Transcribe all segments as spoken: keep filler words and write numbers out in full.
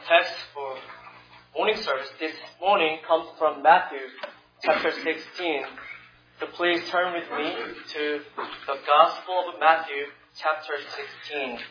text for morning service this morning comes from Matthew chapter sixteen. So please turn with me to the Gospel of Matthew chapter sixteen.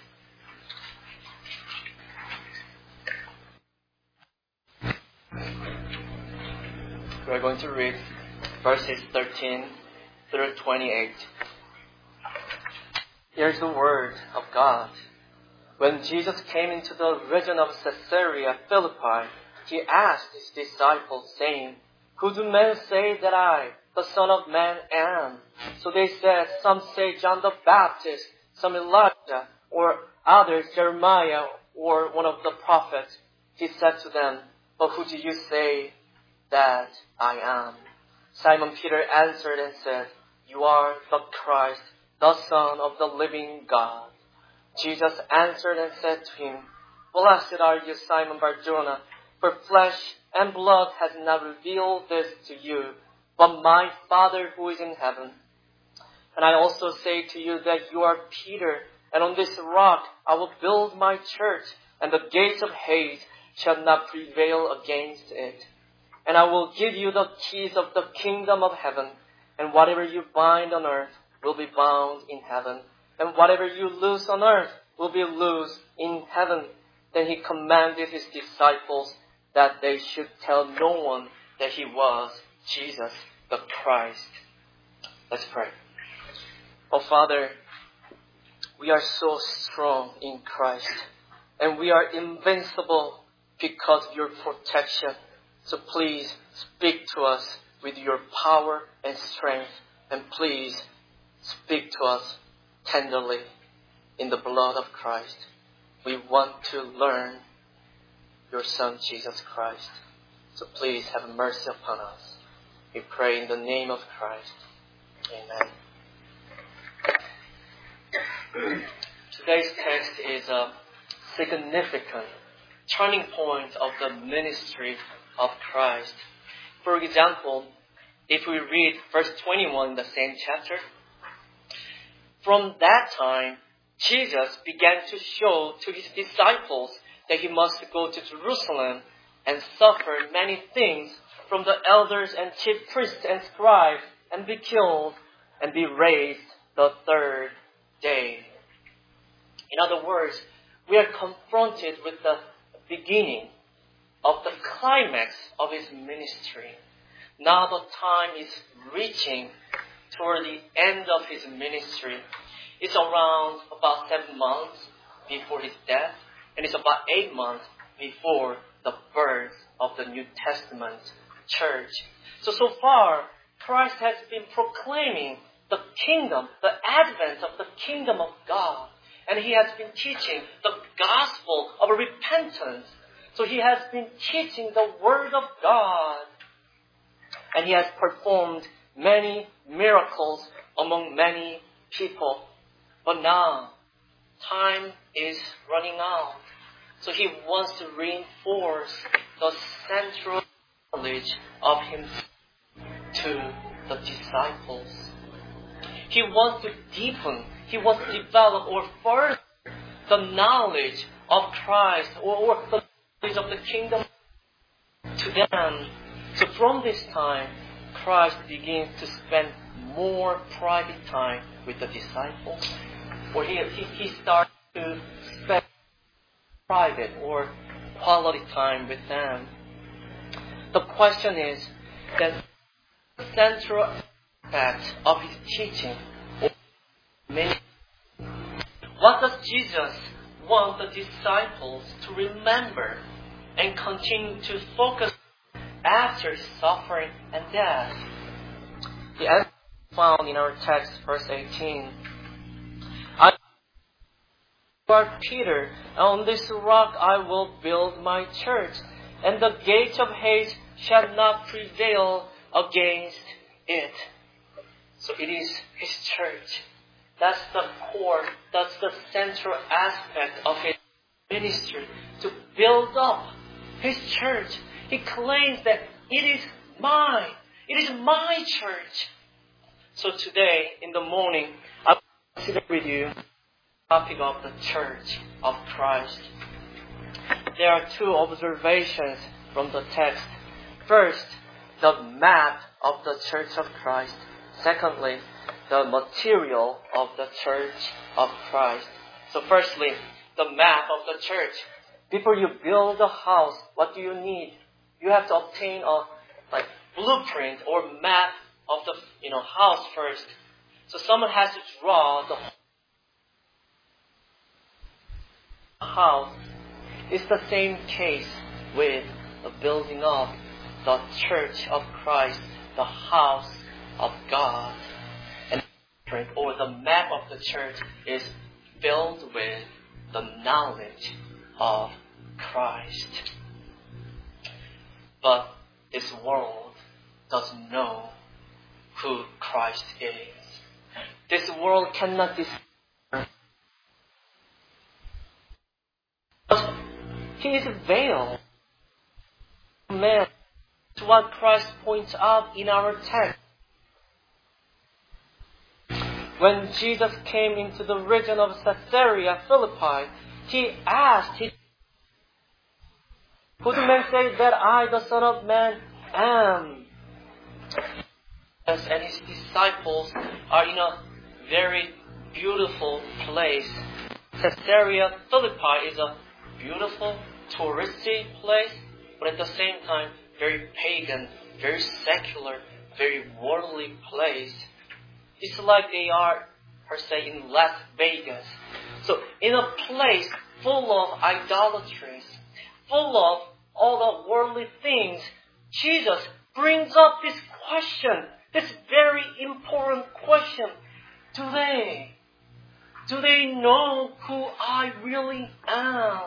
We are going to read verses thirteen through twenty-eight. Here's the word of God. When Jesus came into the region of Caesarea Philippi, he asked his disciples, saying, "Who do men say that I, the Son of Man, am?" So they said, "Some say John the Baptist, some Elijah, or others Jeremiah, or one of the prophets." He said to them, "But who do you say that I am?" Simon Peter answered and said, "You are the Christ, the Son of the living God." Jesus answered and said to him, "Blessed are you, Simon Bar-Jonah, for flesh and blood has not revealed this to you, but my Father who is in heaven. And I also say to you that you are Peter, and on this rock I will build my church, and the gates of Hades shall not prevail against it. And I will give you the keys of the kingdom of heaven, and whatever you bind on earth will be bound in heaven, and whatever you loose on earth will be loosed in heaven." Then he commanded his disciples that they should tell no one that he was Jesus the Christ. Let's pray. Oh Father, we are so strong in Christ, and we are invincible because of your protection. So please speak to us with your power and strength, and please speak to us tenderly in the blood of Christ. We want to learn your Son, Jesus Christ. So please have mercy upon us. We pray in the name of Christ. Amen. Today's text is a significant turning point of the ministry of Christ. For example, if we read verse twenty-one in the same chapter, from that time, Jesus began to show to his disciples that he must go to Jerusalem and suffer many things from the elders and chief priests and scribes, and be killed and be raised the third day. In other words, we are confronted with the beginning of the climax of his ministry. Now the time is reaching toward the end of his ministry. It's around about seven months before his death, and it's about eight months before the birth of the New Testament church. So, so far, Christ has been proclaiming the kingdom, the advent of the kingdom of God. And he has been teaching the gospel of repentance. So he has been teaching the word of God. And he has performed many miracles among many people. But now, time is running out. So he wants to reinforce the central knowledge of himself to the disciples. He wants to deepen, he wants to develop or further the knowledge of Christ or, or the knowledge of the kingdom to them. So from this time, Christ begins to spend more private time with the disciples. Or he, he, he starts to spend private or quality time with them. The question is that the central aspect of his teaching, or what does Jesus want the disciples to remember and continue to focus on after his suffering and death? The answer is found in our text, verse eighteen. "I are Peter, and on this rock I will build my church, and the gates of Hades shall not prevail against it." So it is his church. That's the core, that's the central aspect of his ministry, to build up his church. He claims that it is mine. It is my church. So today, in the morning, I will consider with you the topic of the church of Christ. there are two observations from the text. First, the map of the Church of Christ. Secondly, the material of the Church of Christ. So firstly, the map of the church. Before you build a house, what do you need? You have to obtain a like blueprint or map of the you know house first. So someone has to draw the house. It's the same case with the building of the Church of Christ, the house of God. And or the map of the church is filled with the knowledge of Christ. But this world doesn't know who Christ is. This world cannot discern. He is veiled. Man, it's what Christ points out in our text. When Jesus came into the region of Caesarea Philippi, He asked, he, Who do men say that I, the Son of Man, am? And His disciples are in a very beautiful place. Caesarea Philippi is a beautiful, touristy place, but at the same time, very pagan, very secular, very worldly place. It's like they are, per se, in Las Vegas. So, in a place full of idolatries, full of all the worldly things, Jesus brings up this question, this very important question. Do they? Do they know who I really am?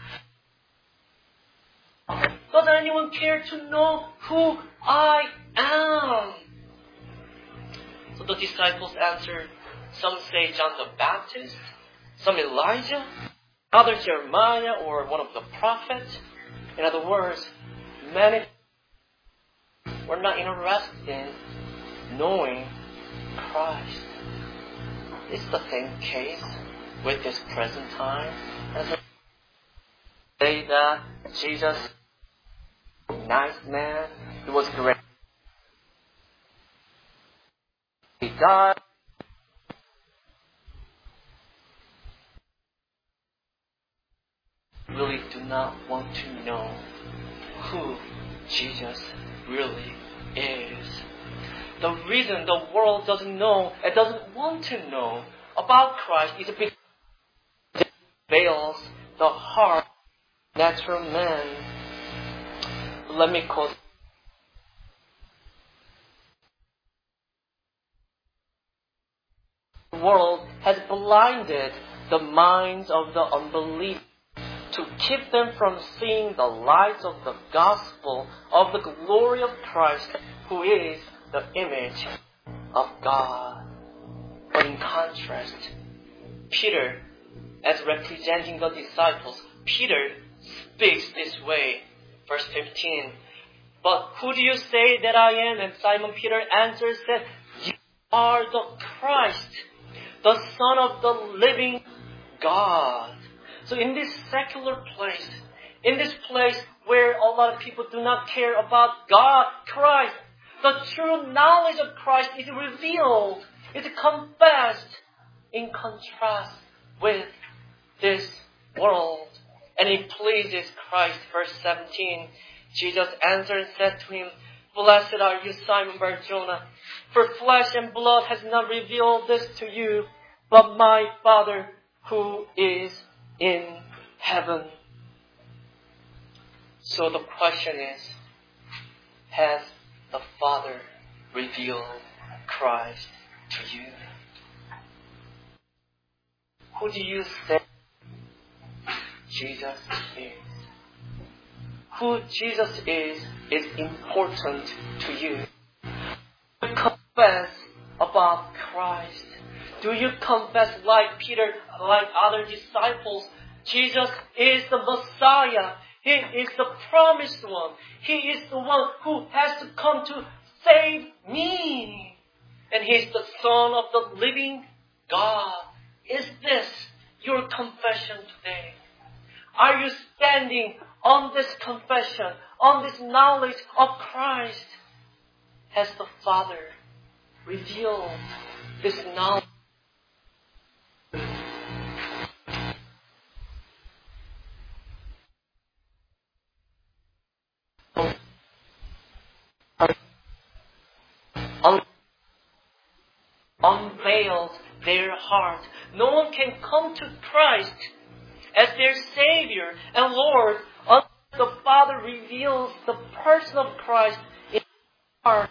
Does anyone care to know who I am? So the disciples answered, some say John the Baptist, some Elijah, others Jeremiah or one of the prophets. In other words, many were not interested in knowing Christ. It's the same case with this present time. As I say that Jesus was a nice man, He was great. He died. Really do not want to know who Jesus really is. The reason the world doesn't know and doesn't want to know about Christ is because it veils the heart of natural man. Let me quote. The world has blinded the minds of the unbelievers to keep them from seeing the light of the gospel of the glory of Christ, who is the image of God. But in contrast, Peter, as representing the disciples, Peter speaks this way. Verse fifteen. But who do you say that I am? And Simon Peter answers that you are the Christ, the Son of the living God. So in this secular place, in this place where a lot of people do not care about God, Christ, the true knowledge of Christ is revealed, is confessed in contrast with this world. And it pleases Christ. Verse seventeen, Jesus answered and said to him, Blessed are you, Simon Bar-Jonah, for flesh and blood has not revealed this to you, but my Father who is in heaven. So the question is, has the Father revealed Christ to you? Who do you say Jesus is? Who Jesus is, is important to you. Do you confess about Christ? Do you confess like Peter, like other disciples? Jesus is the Messiah. He is the promised one. He is the one who has to come to save me. And He is the Son of the living God. Is this your confession today? Are you standing on this confession, on this knowledge of Christ? Has the Father revealed this knowledge? Un- unveils their heart. No one can come to Christ as their Savior and Lord unless the Father reveals the person of Christ in their heart.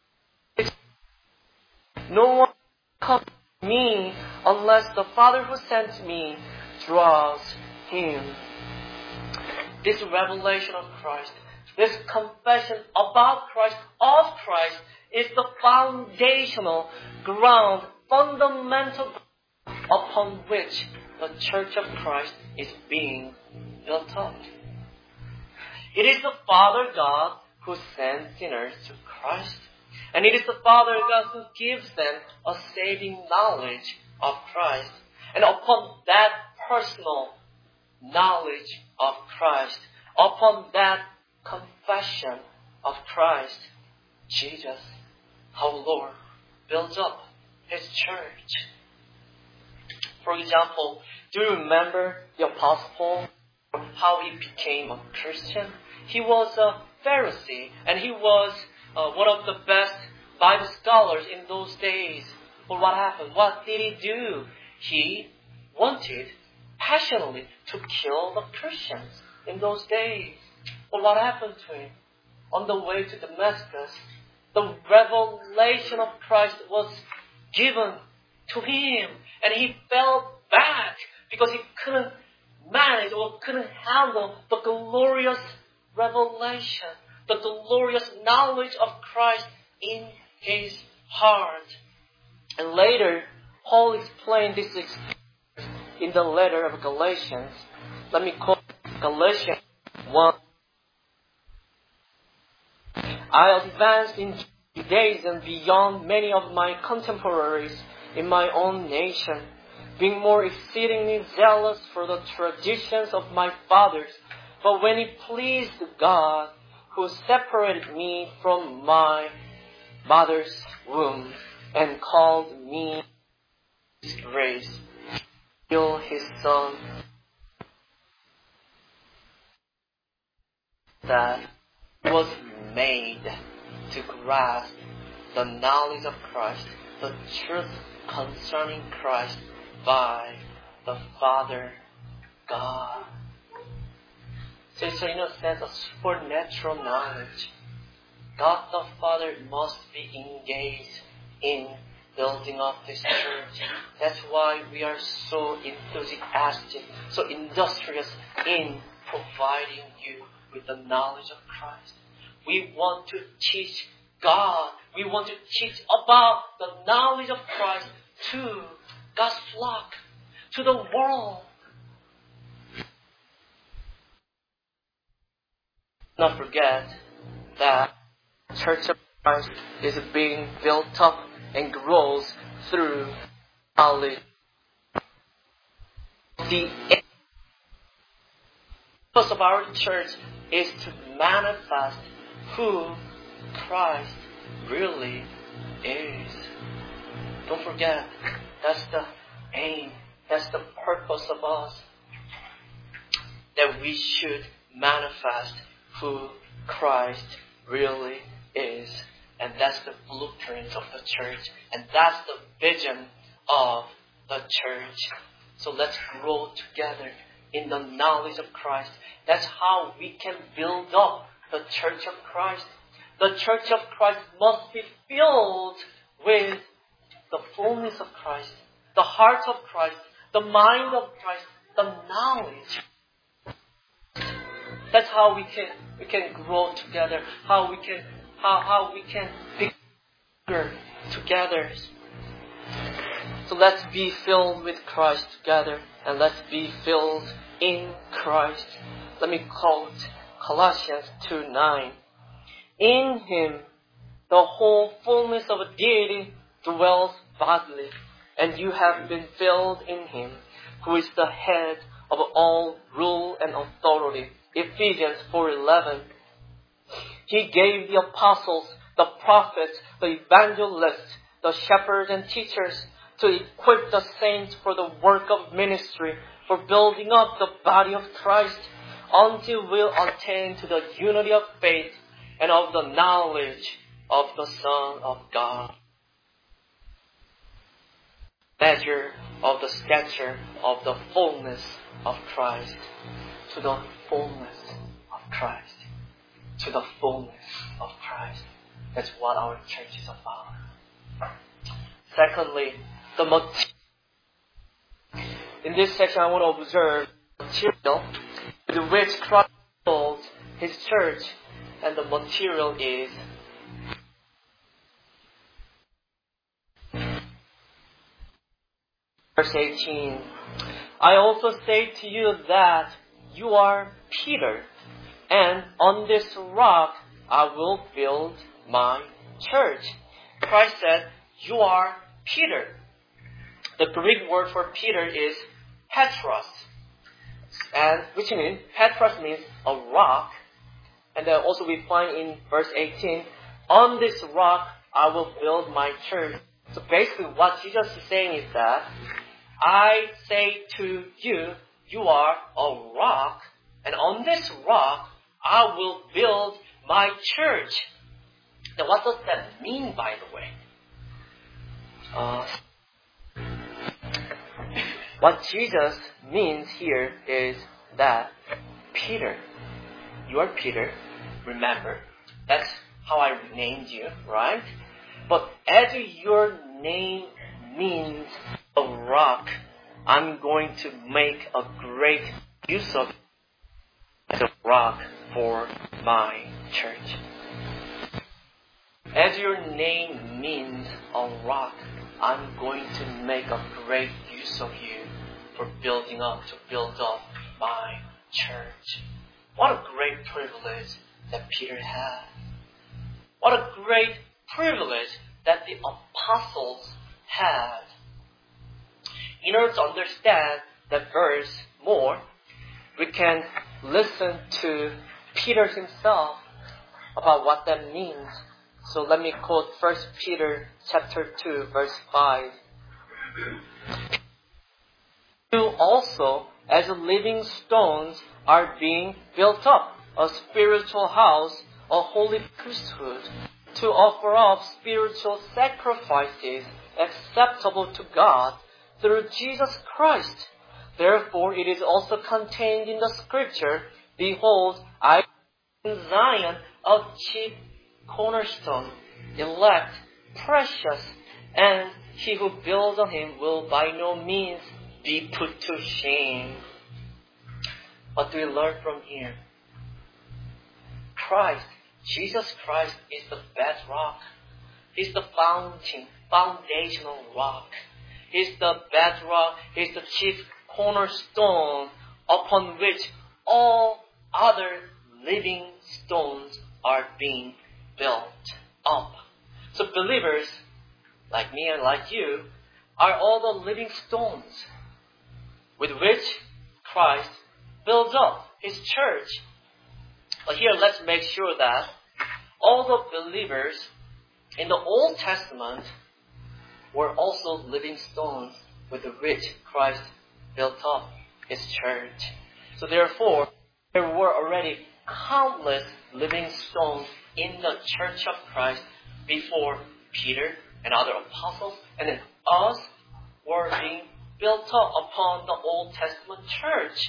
No one comes to me unless the Father who sent me draws him. This revelation of Christ, this confession about Christ, of Christ, is the foundational ground, fundamental ground upon which the Church of Christ is being built up. It is the Father God who sends sinners to Christ. And it is the Father God who gives them a saving knowledge of Christ. And upon that personal knowledge of Christ, upon that confession of Christ, Jesus, our Lord, builds up His church. For example, do you remember the Apostle Paul, how he became a Christian? He was a Pharisee, and he was uh, one of the best Bible scholars in those days. But what happened? What did he do? He wanted passionately to kill the Christians in those days. But what happened to him? On the way to Damascus, the revelation of Christ was given to him, and he fell back because he couldn't manage or couldn't handle the glorious revelation, the glorious knowledge of Christ in his heart. And later, Paul explained this experience in the letter of Galatians. Let me quote Galatians one. I advanced in Judaism beyond many of my contemporaries in my own nation, being more exceedingly zealous for the traditions of my fathers. But when it pleased God, who separated me from my mother's womb and called me His grace, till His Son, that was made to grasp the knowledge of Christ, the truth concerning Christ by the Father God. So it's in a sense a supernatural knowledge. God the Father must be engaged in building up this church. That's why we are so enthusiastic, so industrious in providing you with the knowledge of Christ. We want to teach God. We want to teach about the knowledge of Christ to God's flock, to the world. Not forget that the Church of Christ is being built up and grows through knowledge. The purpose of our church is to manifest who Christ really is. Don't forget, that's the aim, that's the purpose of us. That we should manifest who Christ really is. And that's the blueprint of the church. And that's the vision of the church. So let's grow together in the knowledge of Christ. That's how we can build up the church of Christ. The church of Christ must be filled with the fullness of Christ, the heart of Christ, the mind of Christ, the knowledge. That's how we can we can grow together. How we can how how we can be bigger together. So let's be filled with Christ together, and let's be filled in Christ. Let me quote Colossians two nine. In Him, the whole fullness of deity dwells bodily, and you have been filled in Him, who is the head of all rule and authority. Ephesians four eleven. He gave the apostles, the prophets, the evangelists, the shepherds and teachers to equip the saints for the work of ministry, for building up the body of Christ, until we attain to the unity of faith and of the knowledge of the Son of God. Measure of the stature of the fullness of Christ. To the fullness of Christ. To the fullness of Christ. That's what our church is about. Secondly, the material. In this section, I want to observe the material with which Christ builds His church, and the material is verse eighteen. I also say to you that you are Peter, and on this rock I will build my church. Christ said, you are Peter. The Greek word for Peter is Petros, and which means Petros means a rock. And then also we find in verse eighteen, on this rock I will build my church. So basically what Jesus is saying is that I say to you, you are a rock, and on this rock I will build my church. Now what does that mean, by the way? Uh, what Jesus means here is that Peter, you are Peter, remember, that's how I named you, right? But as your name means a rock, I'm going to make a great use of the rock for my church. As your name means a rock, I'm going to make a great use of you for building up, to build up my church. What a great privilege that Peter had. What a great privilege that the apostles had. In order to understand that verse more, we can listen to Peter himself about what that means. So let me quote First Peter chapter two, verse five. You also, as living stones, are being built up, a spiritual house, a holy priesthood, to offer up spiritual sacrifices acceptable to God through Jesus Christ. Therefore, it is also contained in the scripture, behold, I in Zion a chief cornerstone, elect, precious, and he who builds on him will by no means be put to shame. What do we learn from here? Christ, Jesus Christ is the bedrock. He's the fountain, foundational rock. He's the bedrock, He's the chief cornerstone upon which all other living stones are being built up. So believers, like me and like you, are all the living stones with which Christ builds up His church. But here let's make sure that all the believers in the Old Testament were also living stones with which Christ built up His church. So therefore, there were already countless living stones in the church of Christ before Peter and other apostles, and then us were being built up upon the Old Testament church.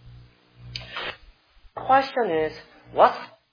The question is, what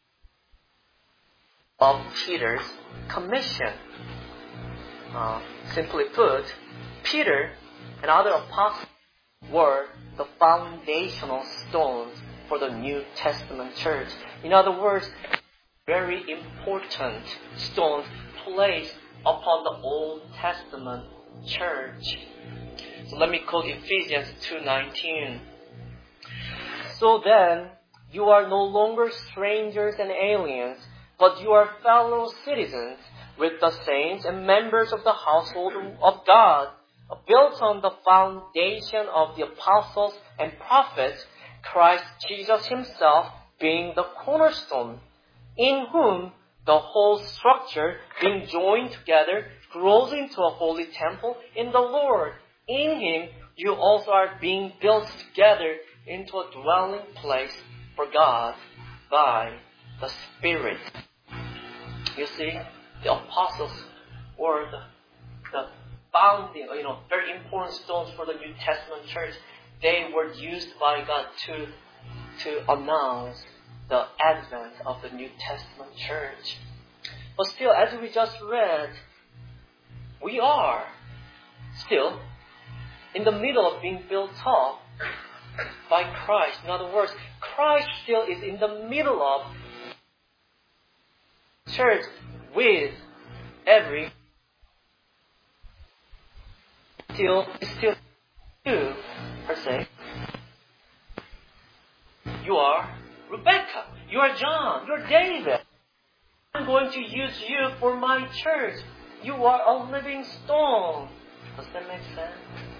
of Peter's commission? Uh, simply put, Peter and other apostles were the foundational stones for the New Testament church. In other words, very important stones placed upon the Old Testament church. So let me quote Ephesians two nineteen. So then, you are no longer strangers and aliens, but you are fellow citizens with the saints and members of the household of God, built on the foundation of the apostles and prophets, Christ Jesus himself being the cornerstone, in whom the whole structure, being joined together, grows into a holy temple in the Lord. In him, you also are being built together into a dwelling place for God by the Spirit. You see, the apostles were the, the founding, you know, very important stones for the New Testament church. They were used by God to, to announce the advent of the New Testament church. But still, as we just read, we are still in the middle of being built up by Christ. In other words, Christ still is in the middle of church with every still still you per se. You are Rebecca. You are John. You are David. I'm going to use you for my church. You are a living stone. Does that make sense?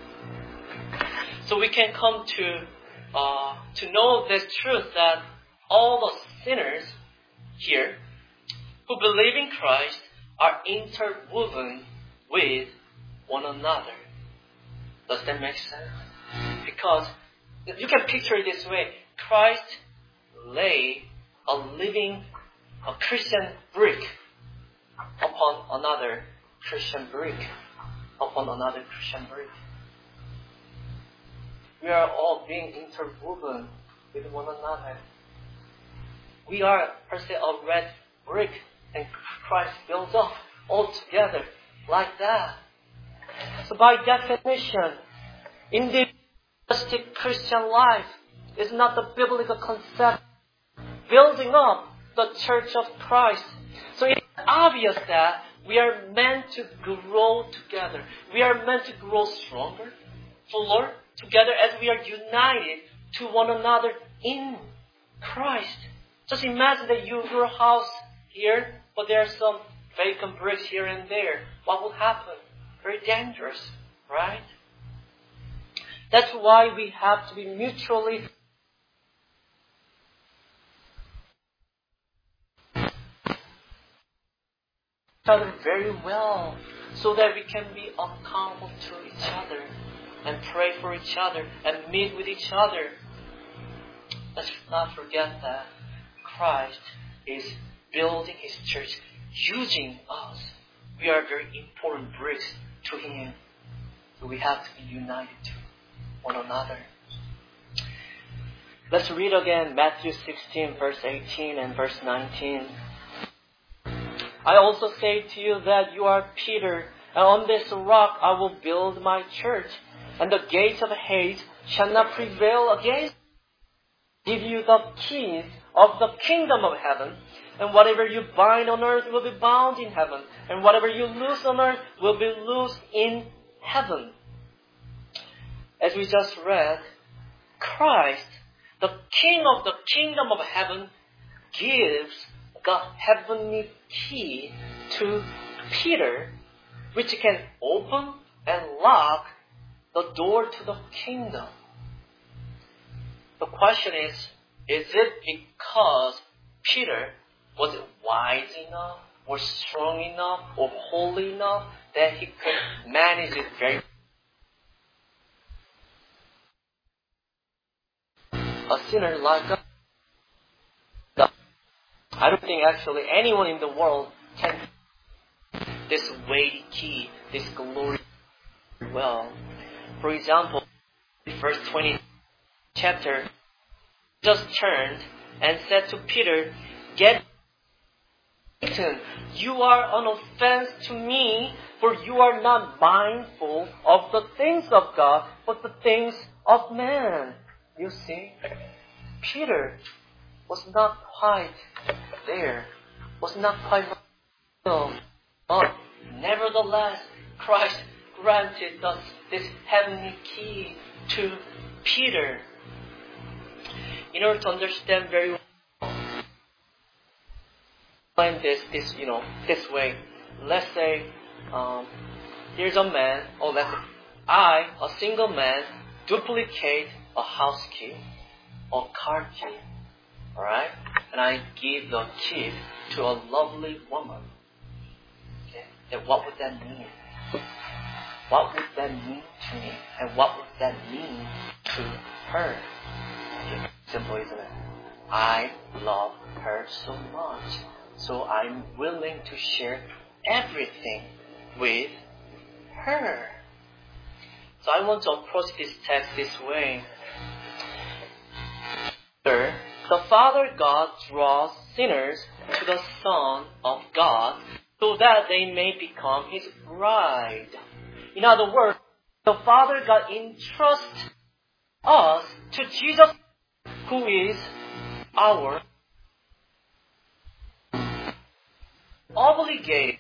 So we can come to uh, to know this truth that all the sinners here who believe in Christ are interwoven with one another. Does that make sense? Because you can picture it this way. Christ lay a living, a Christian brick upon another Christian brick, upon another Christian brick. We are all being interwoven with one another. We are, per se, a red brick, and Christ builds up all together like that. So by definition, individualistic Christian life is not the biblical concept building up the church of Christ. So it's obvious that we are meant to grow together. We are meant to grow stronger, fuller together as we are united to one another in Christ. Just imagine that you, your house here, but there are some vacant bricks here and there. What will happen? Very dangerous, right? That's why we have to be mutually each other very well, so that we can be accountable to each other and pray for each other and meet with each other. Let's not forget that Christ is building His church using us. We are very important bricks to Him. So we have to be united to one another. Let's read again Matthew sixteen, verse eighteen and verse nineteen. I also say to you that you are Peter, and on this rock I will build my church, and the gates of Hades shall not prevail against it. Give you the keys of the kingdom of heaven, and whatever you bind on earth will be bound in heaven, and whatever you loose on earth will be loosed in heaven. As we just read, Christ, the King of the kingdom of heaven, gives the heavenly key to Peter, which can open and lock the door to the kingdom. The question is, is it because Peter was wise enough, or strong enough, or holy enough that he could manage it very well? A sinner like us, I don't think actually anyone in the world can this weighty key, this glory well. For example, verse twenty chapter, just turned and said to Peter, "Get Satan, you are an offense to me, for you are not mindful of the things of God, but the things of man." You see, Peter was not quite there, was not quite well, but nevertheless, Christ granted us this heavenly key to Peter. In order to understand very well, explain this, this, you know, this way. Let's say um, here's a man. Oh, let's I, a single man, duplicate a house key or car key, alright? And I give the key to a lovely woman. Okay? Then what would that mean? What would that mean to me? And what would that mean to her? Okay, simple, isn't it? I love her so much, so I'm willing to share everything with her. So I want to approach this text this way. The Father God draws sinners to the Son of God so that they may become His bride. In other words, the Father God entrusts us to Jesus, who is our obligated.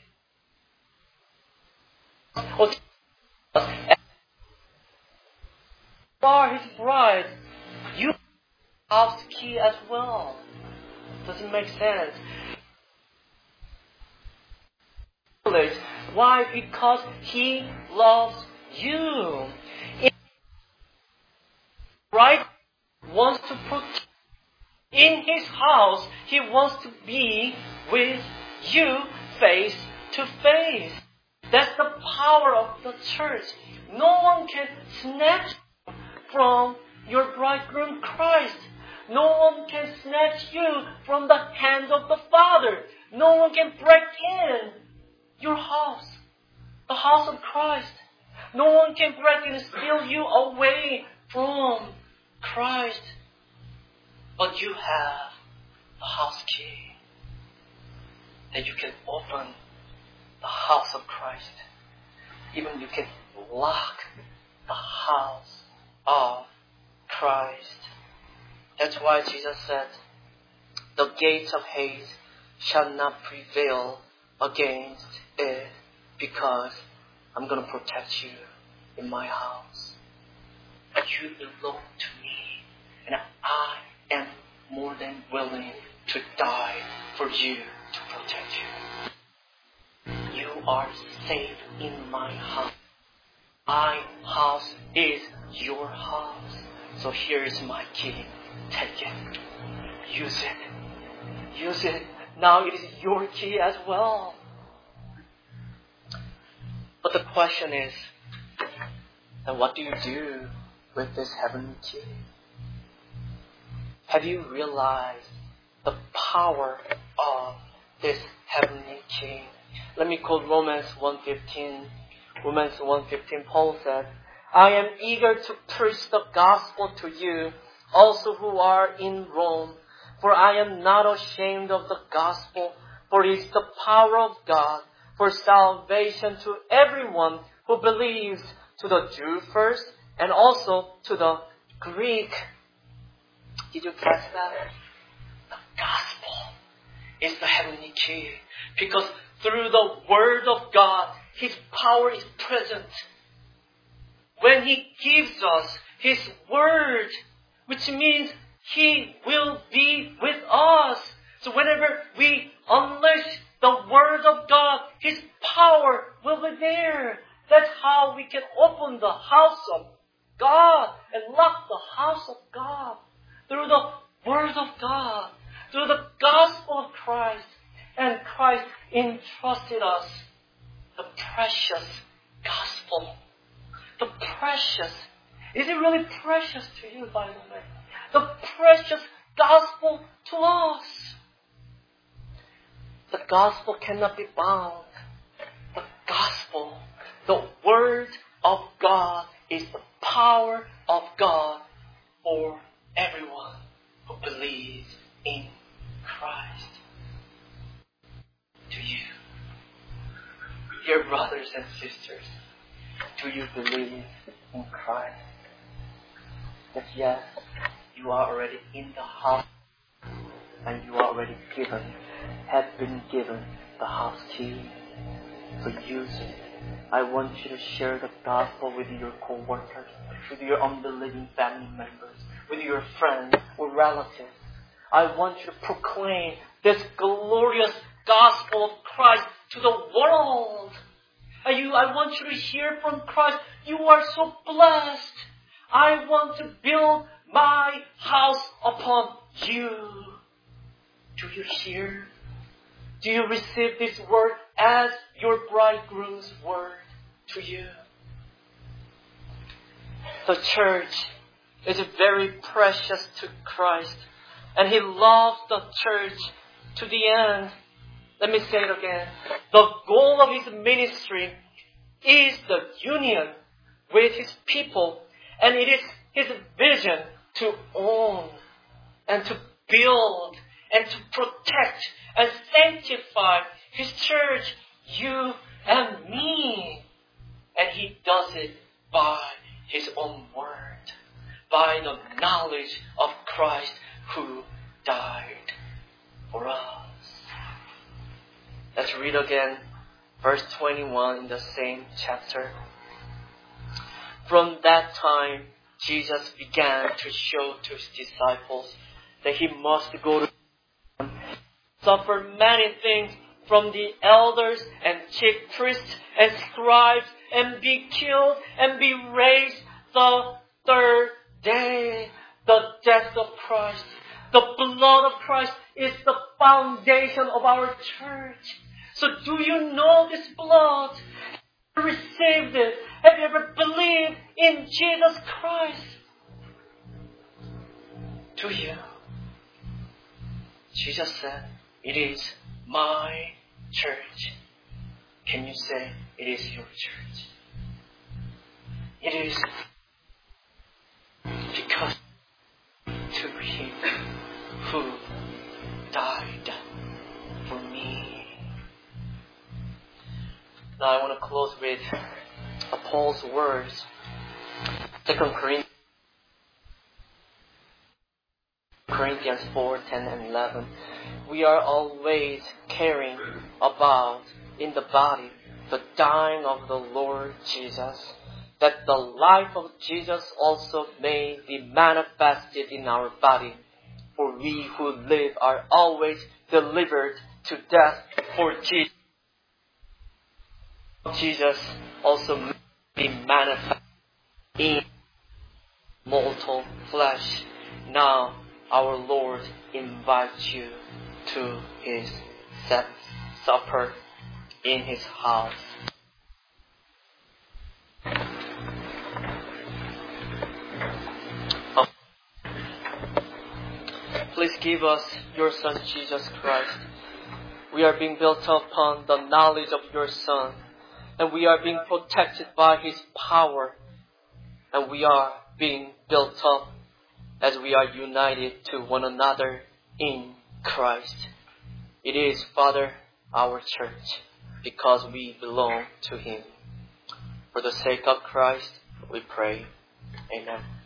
Or are His bride. You have the key as well. Does it make sense? Why? Because He loves you. Right? Wants to put in His house. He wants to be with you face to face. That's the power of the church. No one can snatch from your bridegroom Christ. No one can snatch you from the hand of the Father. No one can break in your house, the house of Christ. No one can break in and steal you away from Christ. But you have the house key that you can open the house of Christ. Even you can lock the house of Christ. That's why Jesus said, the gates of Hades shall not prevail against it, because I'm going to protect you in my house. You belong to me, and I am more than willing to die for you, to protect you. You are safe in my house. My house is your house. So here is my key. Take it. Use it. Use it. Now it is your key as well. But the question is, and what do you do with this heavenly key? Have you realized the power of this heavenly key? Let me quote Romans one fifteen. Romans one fifteen, Paul said, I am eager to preach the gospel to you, also who are in Rome, for I am not ashamed of the gospel, for it is the power of God for salvation to everyone who believes, to the Jew first, and also to the Greek. Did you catch that? The gospel is the heavenly key, because through the Word of God, His power is present. When He gives us His Word, which means He will be with us. So whenever we unleash the Word of God, His power will be there. That's how we can open the house of God and lock the house of God. Through the Word of God, through the gospel of Christ. And Christ entrusted us the precious gospel. The precious. Is it really precious to you, by the way? The precious gospel to us. The gospel cannot be bound. The gospel, the Word of God, is the power of God for everyone who believes in Christ. Do you, dear brothers and sisters, do you believe in Christ? That yes, you are already in the house, and you are already given, have been given the house key. So use it. I want you to share the gospel with your co-workers, with your unbelieving family members, with your friends or relatives. I want you to proclaim this glorious gospel of Christ to the world. And you, I want you to hear from Christ. You are so blessed. I want to build my house upon you. Do you hear? Do you receive this word as your bridegroom's word to you? The church is very precious to Christ. And He loves the church to the end. Let me say it again. The goal of His ministry is the union with His people. And it is His vision to own and to build and to protect and sanctify His church, you and me. And He does it by His own word, by the knowledge of Christ who died for us. Let's read again verse twenty-one in the same chapter. From that time, Jesus began to show to His disciples that He must go to suffer many things from the elders and chief priests and scribes and be killed and be raised the third day. The death of Christ, the blood of Christ is the foundation of our church. So do you know this blood? Have you received it? Have you ever believed in Jesus Christ? Do you? Jesus said, it is my church. Can you say, it is your church? It is because to Him who died for me. Now I want to close with Paul's words. Second Corinthians four, ten and eleven. We are always carrying about in the body the dying of the Lord Jesus, that the life of Jesus also may be manifested in our body. For we who live are always delivered to death for Jesus. Jesus also may be manifested in mortal flesh. Now our Lord invites you to His supper in His house. Please give us your Son, Jesus Christ. We are being built upon the knowledge of your Son. And we are being protected by His power. And we are being built up as we are united to one another in Christ. It is, Father, our church, because we belong to Him. For the sake of Christ, we pray. Amen.